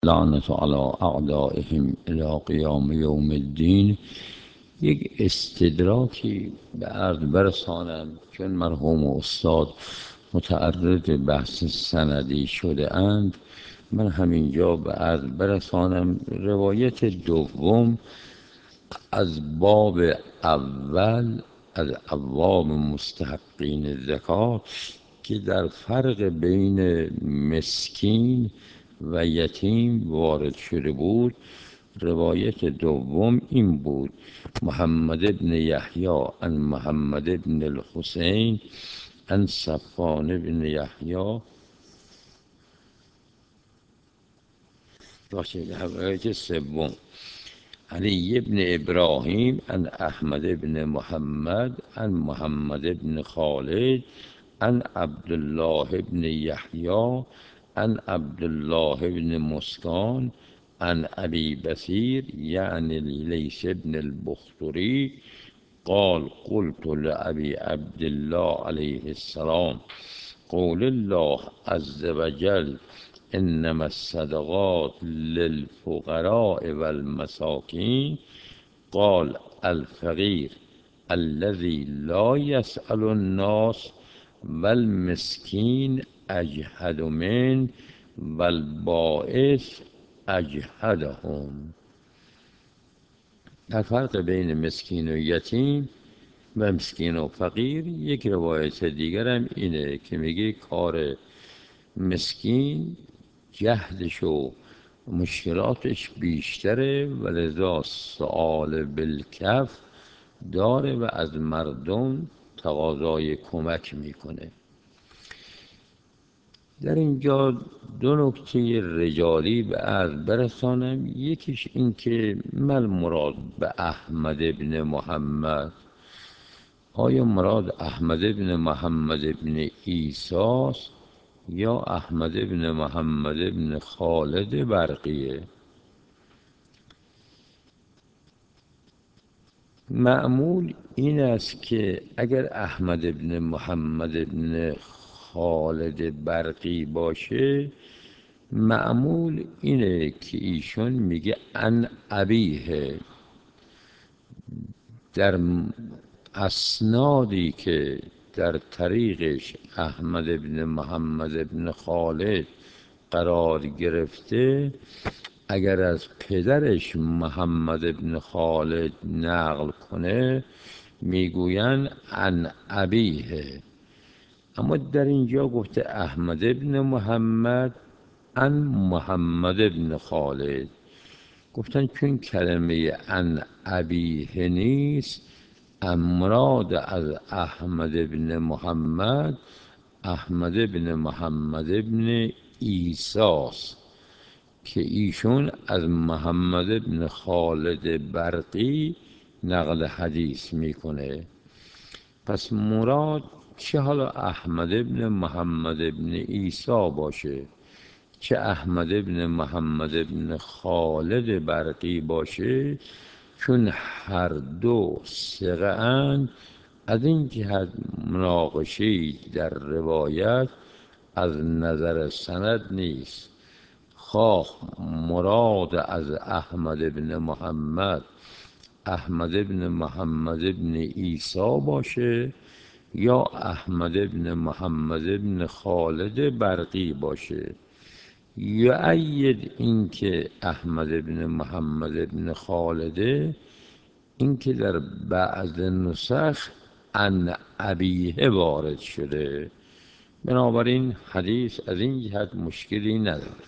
لعنت علی اعدائهم الی قیام یوم الدین. یک استدراکی به عرض برسانم، چون مرحوم استاد متعرض بحث سندی شده اند. من همینجا به عرض برسانم روایت دوم از باب اول از ابواب مستحقین زکات که در فرق بین مسکین و یتیم وارد شده بود. روایت دوم این بود: محمد بن یحیی عن محمد بن الحسین عن صفوان بن یحیی. روایت سوم: علی بن ابراهیم عن احمد بن محمد عن محمد بن خالد عن عبدالله بن یحیی عن عبدالله بن مسکان عن ابی بصیر یعنی لیث بن البختری قال قلت لأبي عبد الله عليه السلام قول الله عز وجل انما الصدقات للفقراء والمساكين قال الفقير الذي لا يسأل الناس والمسكين اجهد من والبائس اجهدهم. در فرق بین مسکین و یتیم و مسکین و فقیر یک روایت دیگر هم اینه که میگه کار مسکین جهدش و مشکلاتش بیشتره و لذا سؤال بالکف داره و از مردم تقاضای کمک میکنه. در اینجا دو نکته رجالی به عرض برسانم. یکیش این که من مراد به احمد ابن محمد، آیا مراد احمد ابن محمد ابن عیسی یا احمد ابن محمد ابن خالد برقیه؟ معمول این است که اگر احمد ابن محمد ابن خالد برقی باشه، معمول اینه که ایشون میگه ان ابیه. در اسنادی که در طریقش احمد ابن محمد ابن خالد قرار گرفته، اگر از پدرش محمد ابن خالد نقل کنه میگوین ان ابیه. اما در اینجا گفته احمد ابن محمد ان محمد ابن خالد. گفتن چون کلمه ان ابیه نیست، مراد از احمد ابن محمد احمد ابن محمد ابن عیسی که ایشون از محمد ابن خالد برقی نقل حدیث میکنه. پس مراد چه حالا احمد ابن محمد ابن عیسی باشه، چه احمد ابن محمد ابن خالد برقی باشه، چون هر دو ثقه اند، از این جهت مناقشه‌ای در روایت از نظر سند نیست. خواه مراد از احمد ابن محمد احمد ابن محمد ابن عیسی باشه یا احمد ابن محمد ابن خالد برقی باشه. یؤید این که احمد ابن محمد ابن خالده، این که در بعض نسخ ان ابیه وارد شده، بنابراین حدیث از این جهت مشکلی نداره.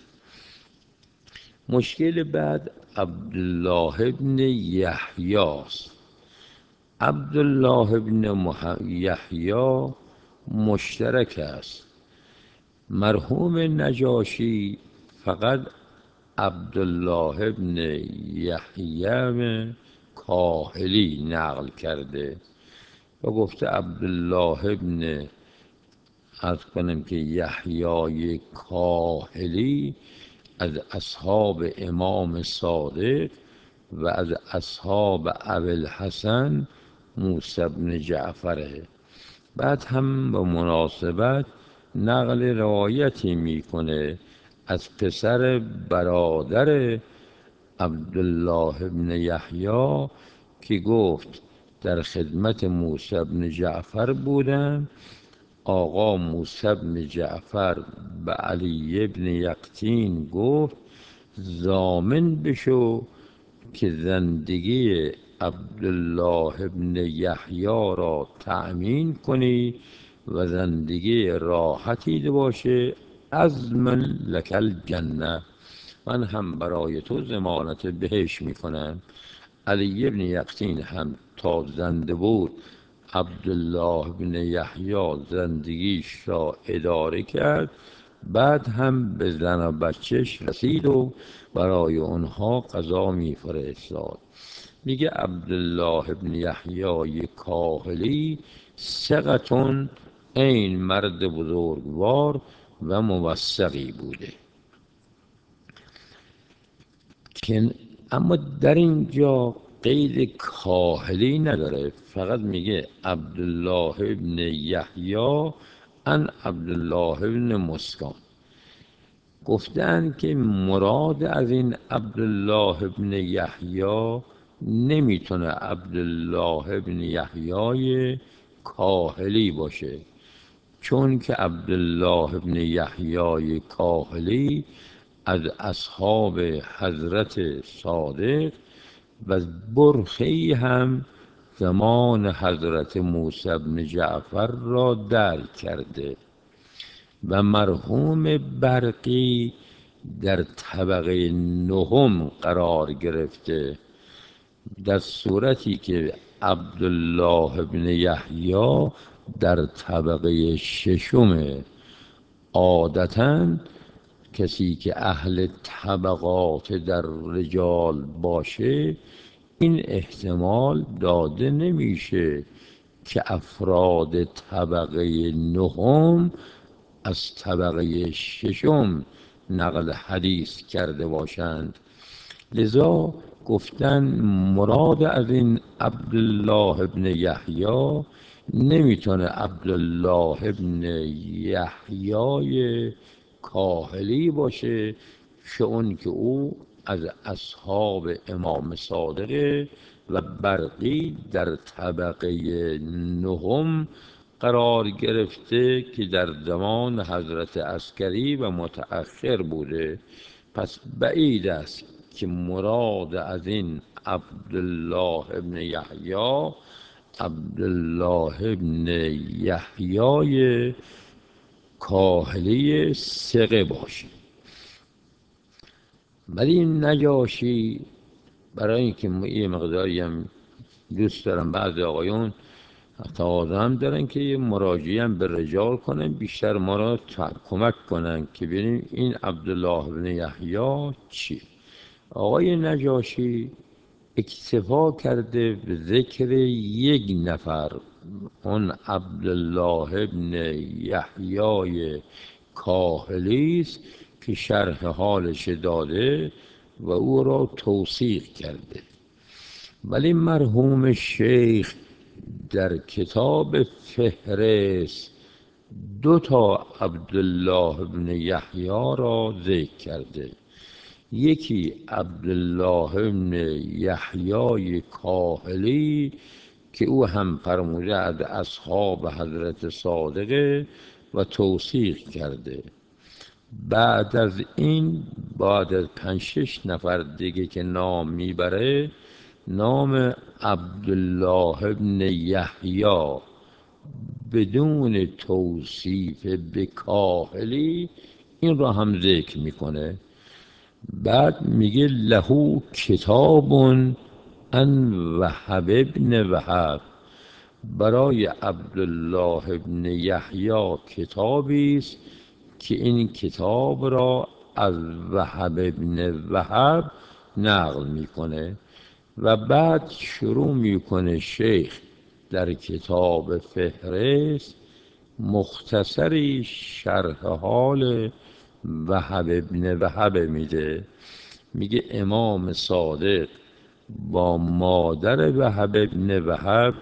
مشکل بعد عبدالله ابن یحیی است. عبدالله ابن یحیی مشترک است. مرحوم نجاشی فقط عبدالله ابن یحیی کاهلی نقل کرده و گفته عبدالله ابن عرض کنم که یحیی کاهلی از اصحاب امام صادق و از اصحاب ابوالحسن موسی بن جعفره. بعد هم به مناسبت نقل روایتی میکنه از پسر برادر عبدالله ابن یحیی که گفت در خدمت موسی بن جعفر بودم. آقا موسی بن جعفر به علی بن یقطین گفت ضامن بشو که زندگی عبدالله ابن یحیی را تأمین کنی و زندگی راحتی باشه. ازمن لک الجنه، من هم برای تو ضمانت بهش میکنم. علی بن یقطین هم تا زنده بود عبدالله بن یحیی زندگیش را اداره کرد. بعد هم به زن و بچهش رسید و برای اونها غذا میفرستاد. میگه عبدالله بن یحیی کاهلی ثقتون، این مرد بزرگوار و موثقی بوده. که اما در اینجا قید کاهلی نداره، فقط میگه عبدالله ابن یحیی ان عبدالله ابن مسکان. گفتن که مراد از این عبدالله ابن یحیی نمیتونه عبدالله ابن یحیی کاهلی باشه، چون که عبدالله ابن یحیی کاهلی از اصحاب حضرت صادق و برخی هم زمان حضرت موسی بن جعفر را درک کرده و مرحوم برقی در طبقه نهم قرار گرفته، در صورتی که عبدالله بن یحیی در طبقه ششم. عادتاً کسی که اهل طبقات در رجال باشه این احتمال داده نمیشه که افراد طبقه نهم از طبقه ششم نقل حدیث کرده باشند. لذا گفتن مراد از این عبدالله ابن یحیی نمیتونه عبدالله ابن یحیی کاهلی باشه، چون که او از اصحاب امام صادق و برقی در طبقه نهم قرار گرفته که در زمان حضرت عسکری و متأخر بوده. پس بعید است که مراد از این عبدالله ابن یحیی عبدالله ابن یحیی کاهلی ثقه باشه. ولی نجاشی برای اینکه یه مقداری هم دوست دارم، بعضی آقایون تقاضا هم دارن که یه مراجعه هم به رجال کنن، بیشتر ما را کمک کنن که ببینیم این عبدالله بن یحیی چی. آقای نجاشی اکتفا کرده به ذکر یک نفر، اون عبدالله بن یحیی کاهلی است که شرح حالش داده و او را توثیق کرده. ولی مرحوم شیخ در کتاب فهرست دو تا عبدالله بن یحیی را ذکر کرده. یکی عبدالله بن یحیی کاهلی که او هم فرموده از اصحاب حضرت صادقه و توثیق کرده. بعد از این بعد از 5-6 نفر دیگه که نام میبره، نام عبدالله بن یحیی بدون توصیف به کاهلی این را هم ذکر میکنه. بعد میگه لهو کتاب ان وهب ابن وهب، برای عبدالله ابن یحیی کتابی است که این کتاب را از وهب ابن وهب نقل میکنه. و بعد شروع میکنه شیخ در کتاب فهرست مختصری شرح حال وهب ابن وهب میده. میگه امام صادق با مادر وهب ابن وهب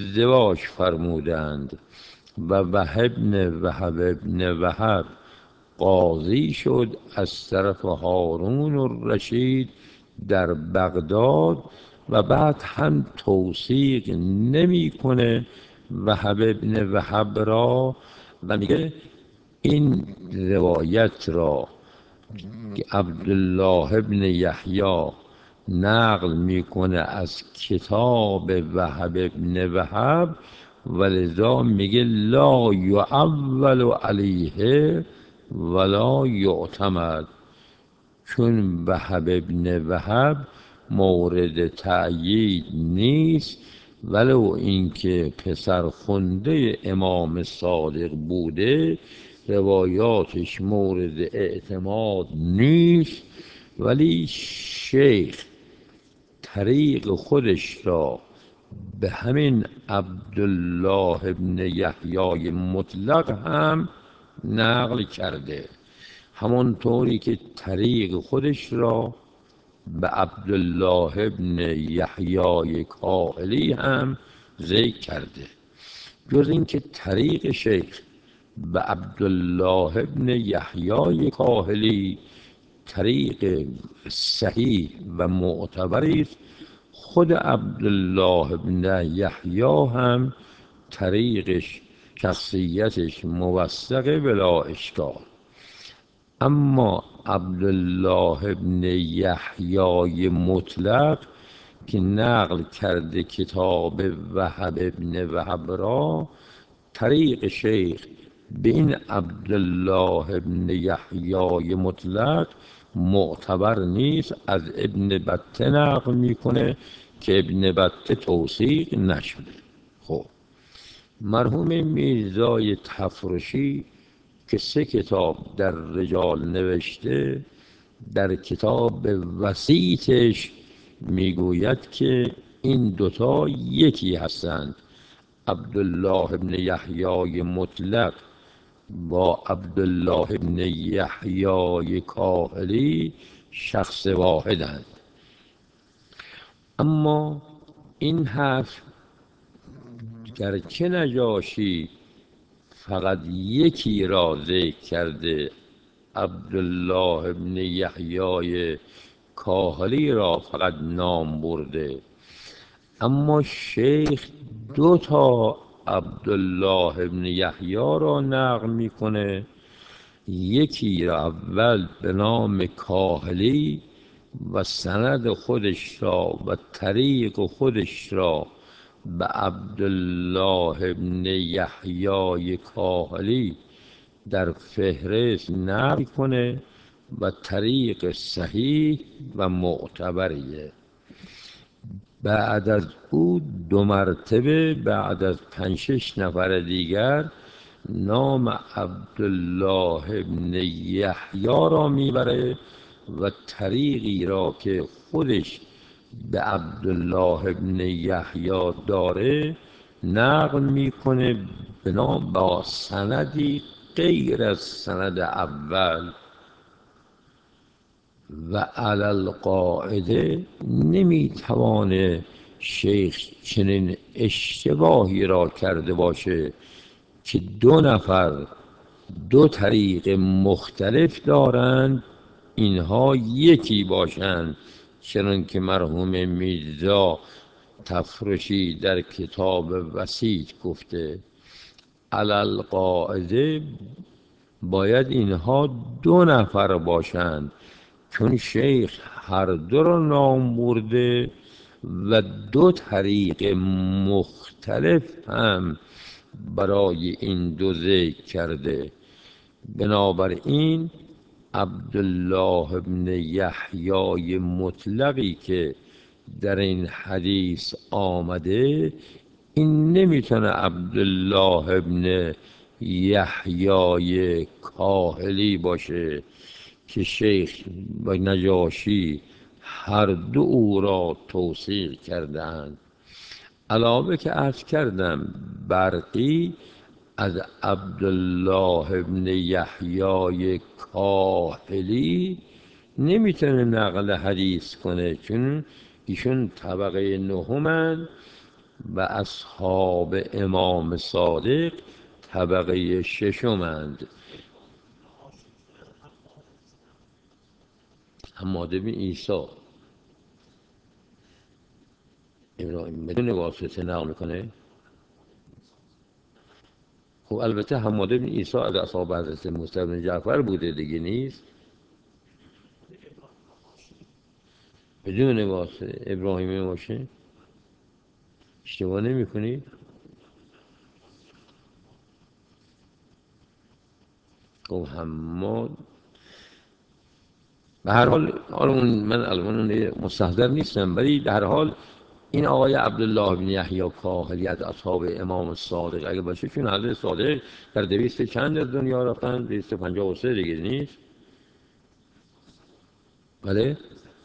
ازدواج فرمودند و وهب ابن وهب قاضی شد از طرف هارون الرشید در بغداد و بعد هم توثیق نمیکنه وهب ابن وهب را و میگه این روایت را که عبدالله ابن یحیی نقل میکنه از کتاب وهب ابن وهب و لذا میگه لا یعول علیه ولا یعتمد، چون وهب ابن وهب مورد تأیید نیست ولو اینکه پسر خونده امام صادق بوده روایاتش مورد اعتماد نیست، ولی شیخ طریق خودش را به همین عبدالله ابن یحیی مطلق هم نقل کرده، همانطوری که طریق خودش را به عبدالله ابن یحیی کاهلی هم ذکر کرده. جز اینکه طریق شیخ به عبدالله ابن یحیی کاهلی طریق صحیح و معتبری است، خود عبدالله ابن یحیی هم طریقش شخصیتش موثقه بلا اشکال. اما عبدالله ابن یحیی مطلق که نقل کرده کتاب وهب ابن وهب را، طریق شیخ به این عبدالله ابن یحیی مطلق معتبر نیست، از ابن بطه نقل میکنه که ابن بطه توثیق نشده. خب مرحوم میرزای تفرشی که 3 کتاب در رجال نوشته، در کتاب وسیطش میگوید که این دوتا یکی هستند، عبدالله ابن یحیی مطلق با عبدالله ابن یحیی کاهلی شخص واحدند. اما این حرف گرچه نجاشی فقط یکی را ذکر کرده، عبدالله ابن یحیی کاهلی را فقط نام برده، اما شیخ 2 تا عبدالله ابن یحیی را نقل میکنه، یکی را اول به نام کاهلی و سند خودش را و طریق خودش را به عبدالله ابن یحیی کاهلی در فهرست نقل کنه و طریق صحیح و معتبریه. بعد از او 2 مرتبه بعد از 5-6 نفر دیگر نام عبدالله ابن یحیی را میبره و طریقی را که خودش به عبدالله ابن یحیی داره نقل میکنه به نام با سندی غیر از سند اول و علی القاعده نمیتوانه شیخ چنین اشتباهی را کرده باشه که 2 نفر 2 طریق مختلف دارند اینها یکی باشند، چنان که مرحوم میرزا تفرشی در کتاب وسیط گفته. علی القاعده باید اینها 2 نفر باشند، چون شیخ هر 2 را نام برده و 2 طریق مختلف هم برای این 2 ذکر کرده. بنابراین عبدالله ابن یحیی مطلقی که در این حدیث آمده این نمیتونه عبدالله ابن یحیی کاهلی باشه که شیخ و نجاشی هر 2 او را توثیق کردند. علاوه که عرض کردم برقی از عبدالله ابن یحیی کاهلی نمیتونه نقل حدیث کنه، چون ایشون طبقه 9 و اصحاب امام صادق طبقه 6. حماد بن عیسی ابراهیم بدون واسطه نقل میکنه. خب البته حماد بن عیسی از اصحاب حضرت موسی بن جعفر بوده دیگه، نیست بدون واسطه ابراهیمی باشه. اشتباه نمی کنید؟ خب حماد به هر حال من الان مستحضر نیستم، ولی در هر حال این آقای عبدالله بن یحیی کاهلی از اصحاب امام صادق اگه باشه، چون حضرت صادق در 200 چند از دنیا رفتن، 253 دیگه نیست؟ بله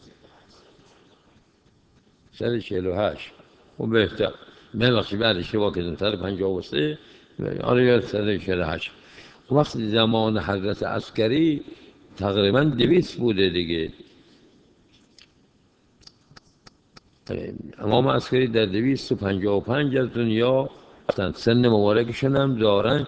148. خب بهتر من وقتی بعد اشتباه کردم 153 آره یا 148. وقت زمان حضرت عسکری تقریبا 200 بوده دیگه. امام عسکری در 255 از دنیا رفتن، سن مبارکشون هم دارن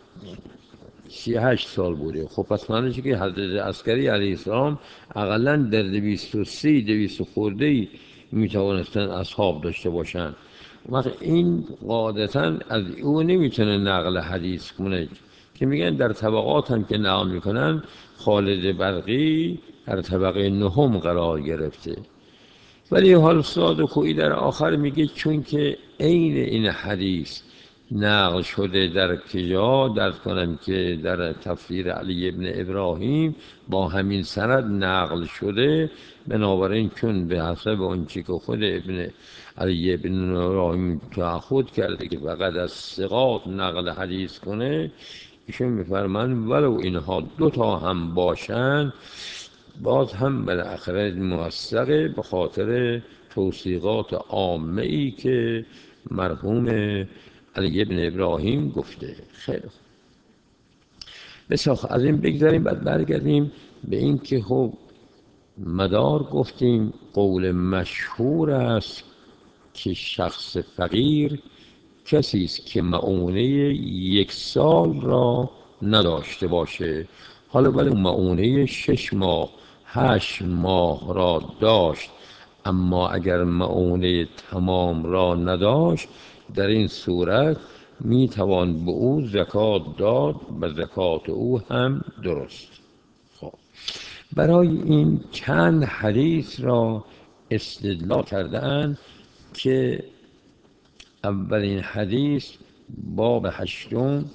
38 سال بوده. خب پس معنیشه که حضرت عسکری علیه السلام اقلا در 230 200 خورده ای میتوانستن اصحاب داشته باشن. وقت این قاعدتا از او نمیتونه نقل حدیث کنه، که میگن در طبقات هم که نقل میکنن خالد برقی در طبقه نهم قرار گرفته. ولی حال استاد خویی در آخر میگه چون که عین این حدیث نقل شده در کجا درس کنم که در تفسیر علی ابن ابراهیم با همین سند نقل شده، بنابراین چون به حسب آنچه که خود ابن علی ابن ابراهیم تعهد کرده که فقط از ثقات نقل حدیث کنه، ایشون میفرمند ولو اینها دوتا هم باشن باز هم بالاخره موثقه، به خاطر توصیقات عامه ای که مرحوم علی ابن ابراهیم گفته. خیلی خوب، بسیار از این بگذاریم، بعد برگردیم به این که خب مدار گفتیم قول مشهور است که شخص فقیر کسی است که مؤونه 1 سال را نداشته باشه. حالا ولی مؤونه 6 ماه 8 ماه را داشت، اما اگر مؤونه تمام را نداشت، در این صورت می توان به او زکات داد و زکات او هم درست. خب برای این چند حدیث را استدلال کردن که اولین حدیث باب 8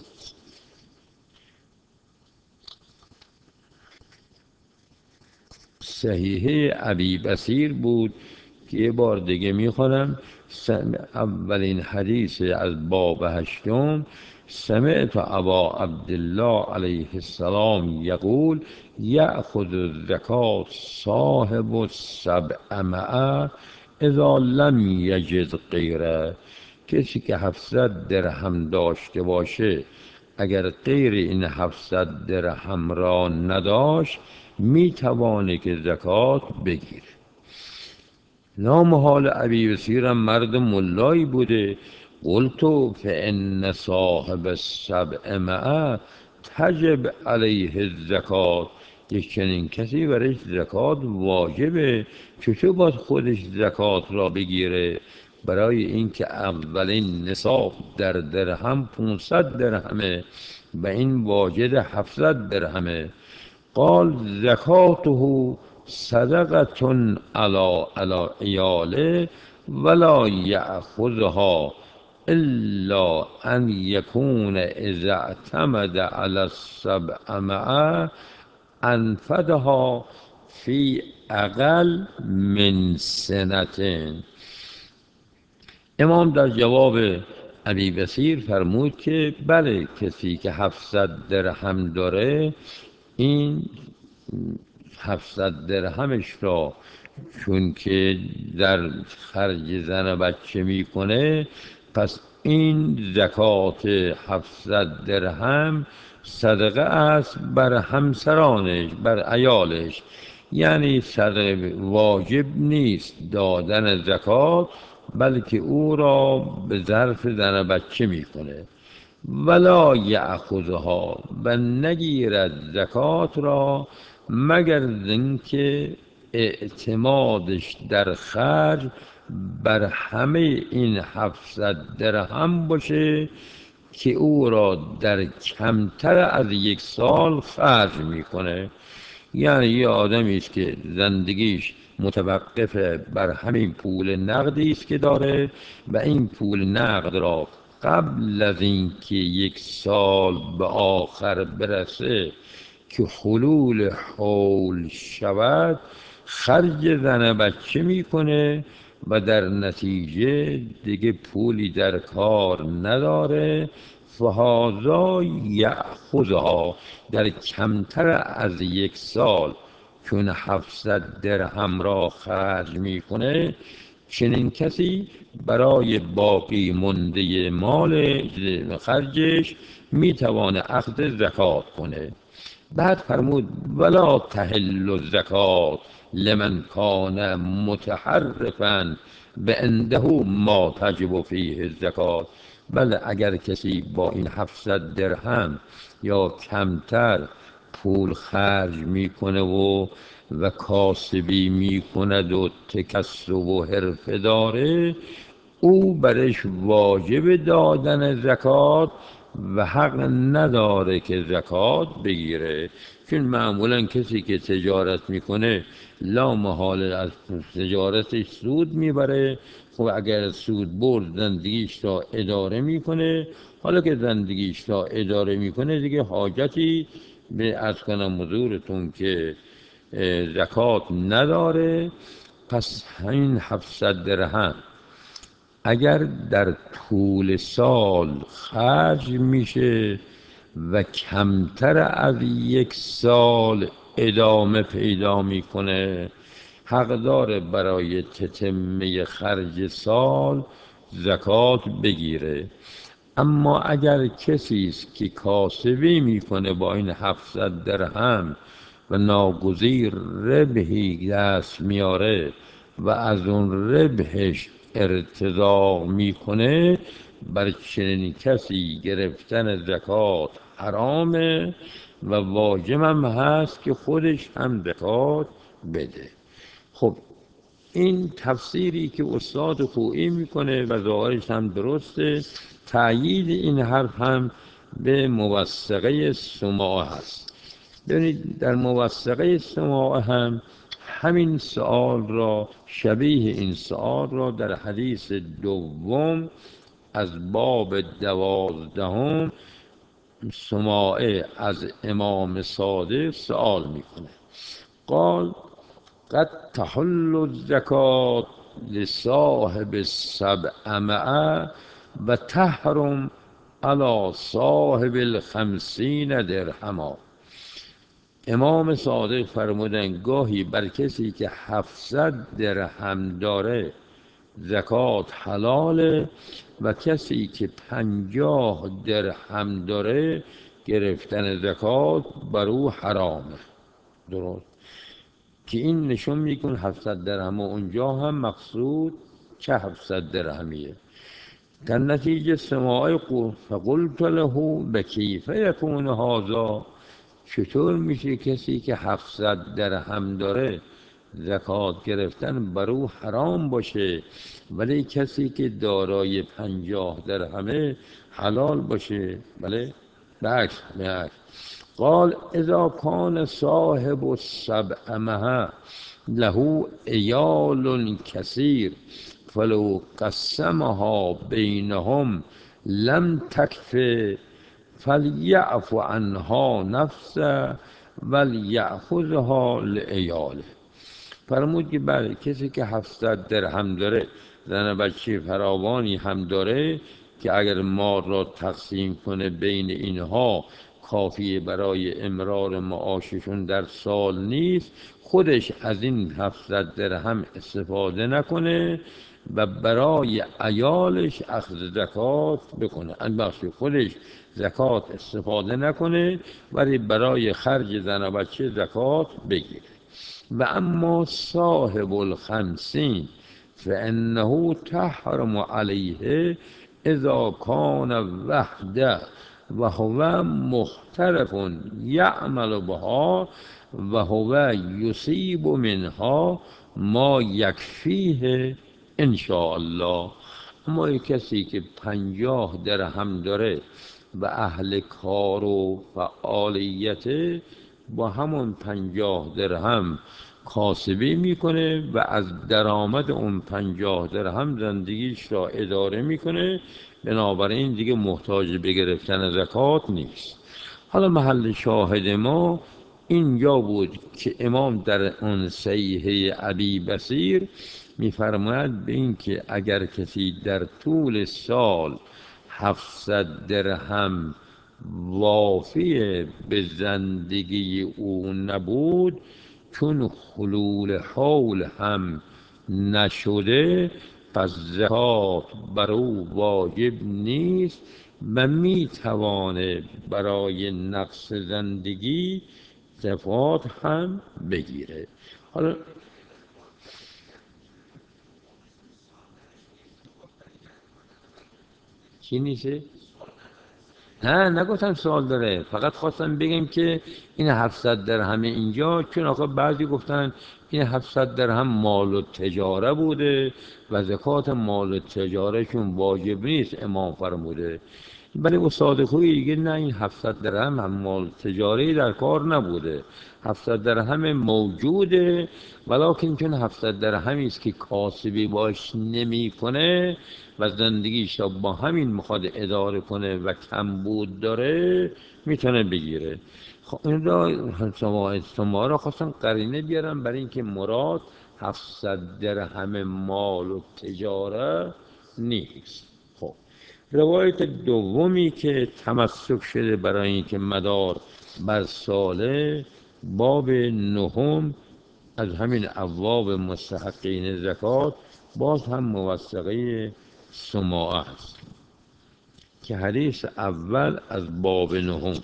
صحیحه ابی بصیر بود که یه بار دیگه میخونم. اولین حدیث از باب 8: سمعت ابا عبدالله علیه السلام یقول یأخذ الزکاة صاحب السبع اذا لم یجد غیره. کسی که 700 درهم داشته باشه اگر غیر این 700 درهم را نداشت میتوانه که زکات بگیره. نام حال ابی بصیرم مرد ملایی بوده. قلت فان صاحب السبع تجب علیه الزکات. یک چنین کسی برایش زکات واجبه، چطور باید خودش زکات را بگیره؟ برای اینکه اولین نصاب در درهم 500 درهمه و این واجد 700 درهمه. قال زکاته صدقة علی عیاله ولا یأخذها الا ان یکون اذا اعتمد علی السبع انفدها فی اقل من سنة. امام در جواب ابی بصیر فرمود که بله، کسی که 700 درهم داره این 700 درهمش را چون که در خرج زن و بچه میکنه، پس این زکات 700 درهم صدقه است بر همسرانش، بر عیالش. یعنی صدقه واجب نیست دادن زکات، بلکه او را به ظرف زن و بچه میکنه. ولا یأخذها و نگیرد زکات را مگر اینکه اعتمادش در خرج بر همه این 700 درهم باشه که او را در کمتر از 1 سال خرج میکنه. یعنی یه آدمی است که زندگیش متوقف بر همین پول نقدی است که داره و این پول نقد را قبل از اینکه 1 سال به آخر برسه که حلول حول شود خرج زن بچه میکنه و در نتیجه دیگه پولی در کار نداره. فهذا یأخذها در کمتر از 1 سال چون 700 درهم را خرج میکنه، چنین کسی برای باقی مانده مال خرجش میتوانه اخذ زکات کنه. بعد فرمود ولا تحل الزکات لمن کان متحرفا به عنده ما تجب فیه الزکات. بله اگر کسی با این 700 درهم یا کمتر پول خرج میکنه و کاسبی میکند و تکسب و حرفه داره، او برش واجب دادن زکات و حق نداره که زکات بگیره. چون معمولا کسی که تجارت میکنه لا محاله از تجارتش سود میبره. خب اگر سود برد زندگیش را اداره میکنه، حالا که زندگیش را اداره میکنه دیگه حاجتی به از کنم حضورتون که زکات نداره. پس همین 700 درهم اگر در طول سال خرج میشه و کمتر از 1 سال ادامه پیدا میکنه، حق داره برای تتمه خرج سال زکات بگیره. اما اگر کسی است که کاسبی میکنه با این 700 درهم و ناگزیر ربحی دست میاره و از اون ربحش ارتضاع میکنه، بر چنین کسی گرفتن زکات حرامه و واجب هم هست که خودش هم زکات بده. خب این تفسیری که استاد خویی میکنه و ظاهرش هم درسته. تأیید این حرف هم به موثقه سماع هست. ببینید در موثقه سماع هم همین سؤال را، شبیه این سؤال را در حدیث دوم از باب 12 سماعه از امام صادق سؤال میکنه. قال قد تحل الزکات لصاحب 700 و تحرم علی صاحب 50 درهما. امام صادق فرمودن گاهی بر کسی که 700 درهم داره زکات حلاله و کسی که 50 درهم داره گرفتن زکات بر او حرامه. درست که این نشون میکن 700 درهم و اونجا هم مقصود چه 700 درهمیه. در نتیجه سماعی فقلت له بکیف یکون هذا، چطور میشه کسی که 700 درهم داره زکات گرفتن بر او حرام باشه ولی کسی که دارای 50 درهمه حلال باشه؟ بله بعکس. قال اذا کان صاحب 700 له عیال کثیر فلو قسمها بینهم لم تکفه فلیعف عنها نفسه ولیأخذها لعیاله. فرمود که بله کسی که 700 درهم داره، زن بچه فراوانی هم داره که اگر مال را تقسیم کنه بین اینها کافی برای امرار معاششون در سال نیست، خودش از این 700 درهم استفاده نکنه و برای عیالش اخذ زکات بکنه. البته خودش زکات استفاده نکنه ولی برای خرج زن و بچه زکات بگیره. و اما صاحب 50 فانه تحرم علیه اذا کان وحده و هو محترف یعمل بها و هو یصیب منها ما یکفیه ان شاء الله. اما یک کسی که 50 درهم داره و اهل کار و فعالیت، با همون 50 درهم کاسبی میکنه و از درآمد اون 50 درهم زندگیش را اداره میکنه، بنابراین دیگه محتاج به گرفتن زکات نیست. حالا محل شاهد ما اینجا بود که امام در اون صحیحه ابی بصیر میفرماید به این که اگر کسی در طول سال 700 درهم وافی به زندگی او نبود، چون حلول حول هم نشده، پس زکات بر او واجب نیست و می توانه برای نقص زندگی زکات هم بگیره. حالا چی نیست؟ نه نگفتم سوال داره، فقط خواستم بگم که این 700 درهم اینجا، چون آقا بعضی گفتن این 700 درهم مال و تجاره بوده و زکات مال و تجاره چون واجب نیست امام فرموده. ولی استاد خویی دیگه نه، این 700 درهم هم مال تجاری در کار نبوده، 700 درهم موجوده، ولیکن چون 700 درهمی است که کاسبی باش نمیکنه و زندگیش را با همین میخواد اداره کنه و کمبود داره، میتونه بگیره. خب این را شما را خواستم قرینه بیارم برای اینکه مراد 700 درهم مال و تجاره نیست. خب روایت دومی که تمسک شده برای اینکه مدار بر ساله، باب نهم از همین ابواب مستحقین زکات، باز هم موثقه سماعه است که حدیث اول از باب نهم: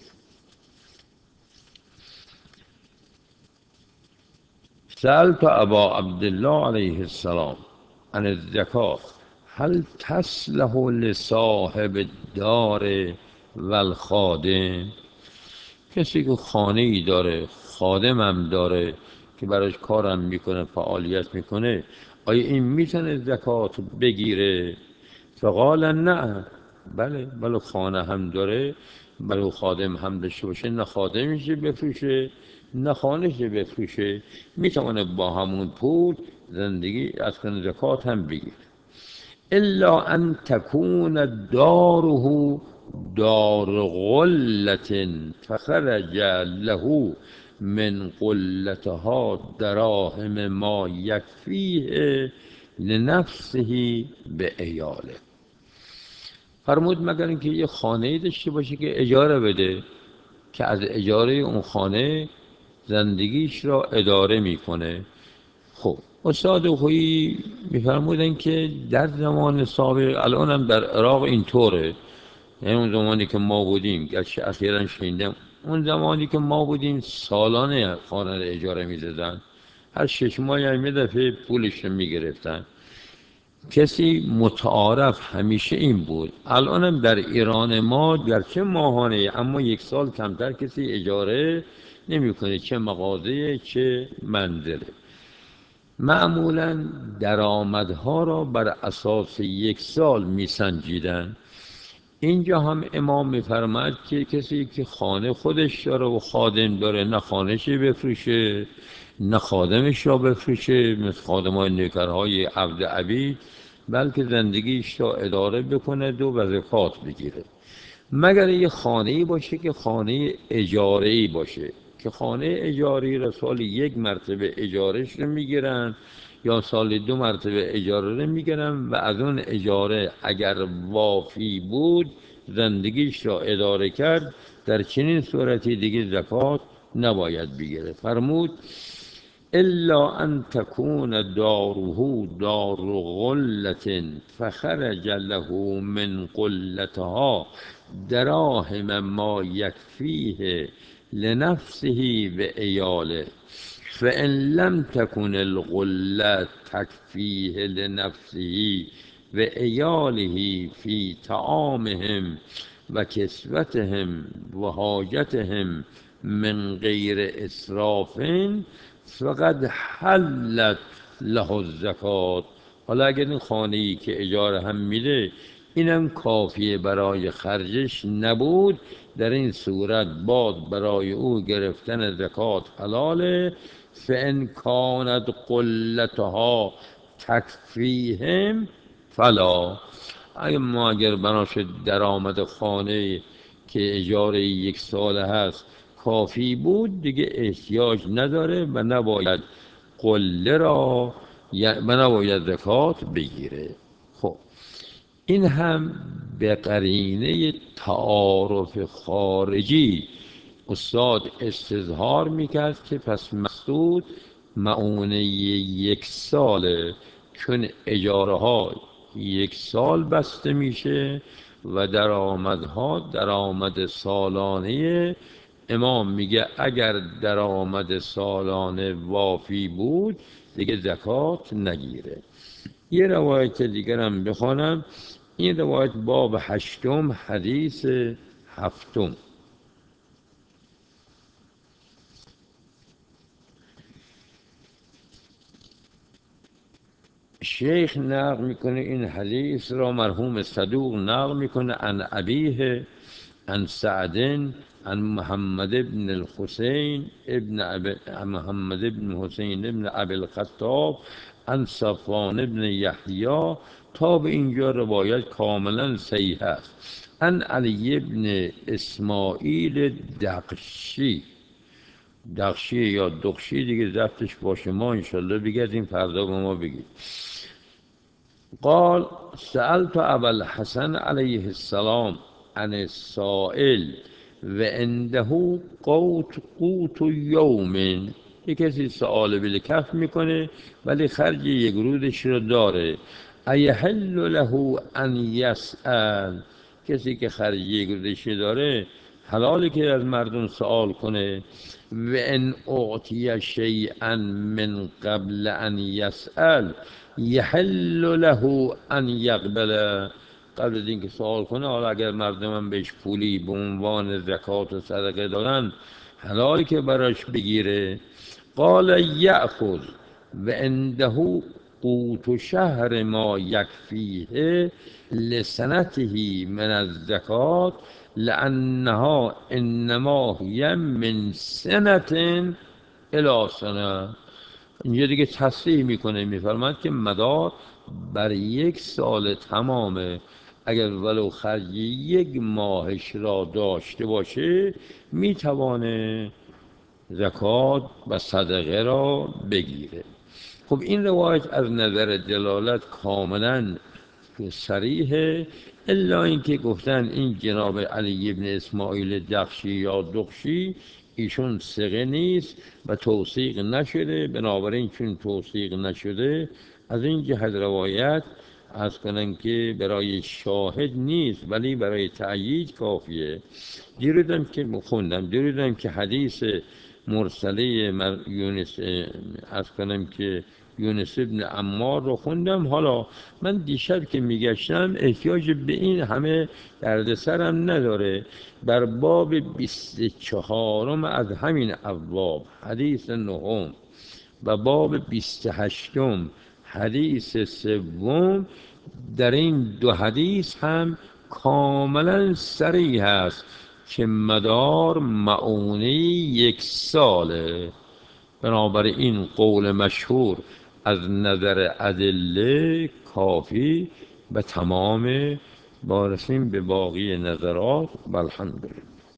سألت ابا عبدالله علیه السلام عن الزکات هل تصلح لصاحب الدار و الخادم. کسی که خانه ای داره، خادم هم داره که براش کارم میکنه، فعالیت میکنه، آیا این میتونه زکات بگیره؟ فقال نه، بله خانه هم داره، بله خادم هم داشته باشه، نه خادمش بفروشه نه خانهش بفروشه، میتونه با همون پول زندگی از کنه، زکات هم بگیره. الا ان تكون داره دار غلة فخرج له من قلتها دراهم ما یکفیه لنفسه به عیاله. فرمود مگر اینکه یه خانه داشته باشه که اجاره بده، که از اجاره اون خانه زندگیش را اداره میکنه. خب استاد خویی میفرمودن که در زمان سابق، الان هم در عراق اینطوره، یعنی اون زمانی که ما بودیم، گرچه اخیرا شنیدم اون زمانی که ما بودیم سالانه خانه را اجاره میدادن، هر 6 ماه هم یه دفعه پولش رو میگرفتن. کسی متعارف همیشه این بود. الان هم در ایران ما گرچه ماهانه، اما یک سال کمتر کسی اجاره نمیکنه، چه مغازه چه منزله. معمولا درآمدها را بر اساس یک سال میسنجیدن. اینجا هم امام میفرماید که کسی که خانه خودش داره و خادم داره، نه خانهش بفروشه نه خادمش را بفروشه، مثل خادمای نوکرهای عبد عبید، بلکه زندگیش را اداره بکنه و زکات بگیره. مگر یه خانه‌ای باشه که خانه اجاره‌ای باشه، که خانه اجاری را سال یک مرتبه اجارش رو میگیرن یا سال 2 مرتبه اجاره رو میگیرن و از اون اجاره اگر وافی بود زندگیش را اداره کرد، در چنین صورتی دیگه زکات نباید بگیره. فرمود الا ان تكون داره دار غلة فخرج له من قلتها دراهم ما یکفیه لنفسه و عیاله، فان لم تكن الغلة تكفیه لنفسه و عیاله فی طعامهم و کسوتهم و حاجتهم من غیر اسراف فقد حلت له الزکات. حالا اگر این خانه‌ای که اجاره هم میده اینم کافیه برای خرجش نبود، در این صورت باد برای او گرفتن زکات حلاله. فان کانت قلتها تکفیهم فلا. اگر بناش درآمد خانه که اجاره 1 ساله هست کافی بود دیگه احتیاج نداره و نباید قله را و نباید زکات بگیره. خب این هم به قرینه تعارف خارجی استاد استظهار میکرد که پس مقصود معونه 1 ساله، چون اجاره ها 1 سال بسته میشه و درآمدها درآمد سالانه. امام میگه اگر درآمد سالانه وافی بود دیگه زکات نگیره. یه روایت دیگر هم بخوانم، این روایت باب 8 حدیث 7. شیخ نقل میکنه این حدیث را مرحوم صدوق نقل میکنه عن ابیه عن سعد عن محمد بن الحسین محمد بن حسین ابن ابی الخطاب عن صفوان بن یحیی. تا به اینجا روایت کاملا صحیح است. عن علی بن اسماعیل دقشی، دخشی یا دخشی دیگه ضبطش باشه، ما انشالله بگردیم فردا به ما بگید. قال سألت ابا الحسن علیه السلام عن السائل و عنده قوت یوم. یک کسی سؤال بالکف میکنه ولی خرج 1 روزش رو داره. ایحل له ان یسأل، کسی که خرج 1 روزش داره حلاله که از مردم سوال کنه. و ان اعطی شیئا من قبل ان یسأل یحل له ان یقبل. قبل از اینکه سوال کنه حالا اگر مردم بهش پولی به عنوان زکات و صدقه دادن حلاله که براش بگیره. قال یأخذ و عنده قوت شهر ما یکفیه لسنته من الزکات لأنها انما هی من سنة الی سنه. اینجا دیگه تصریح میکنه، میفرماد که مدار بر 1 سال تمامه، اگر ولو خرج 1 ماهش را داشته باشه میتوانه زکات و صدقه را بگیره. خب این روایت از نظر دلالت کاملا صریحه، الا اینکه گفتن این جناب علی ابن اسماعیل دخشی یا دخشی ایشون ثقه نیست و توثیق نشده. بنابراین چون توثیق نشده از این جهت روایت از کنن که برای شاهد نیست ولی برای تأیید کافیه. دیروزم که خوندم، دیروزم که حدیث مرسله یونس از کنم که یونس ابن عمار رو خوندم. حالا من دیشب که میگشتم احتیاج به این همه دردسرم نداره. بر باب 24 از همین ابواب حدیث 9 و باب 28 حدیث 3 در این 2 حدیث هم کاملا صریح است که مدار معونه 1 ساله. بنابراین قول مشهور از نظر ادله کافی به تمام. بارسیم به باقی نظرات. والحمدلله.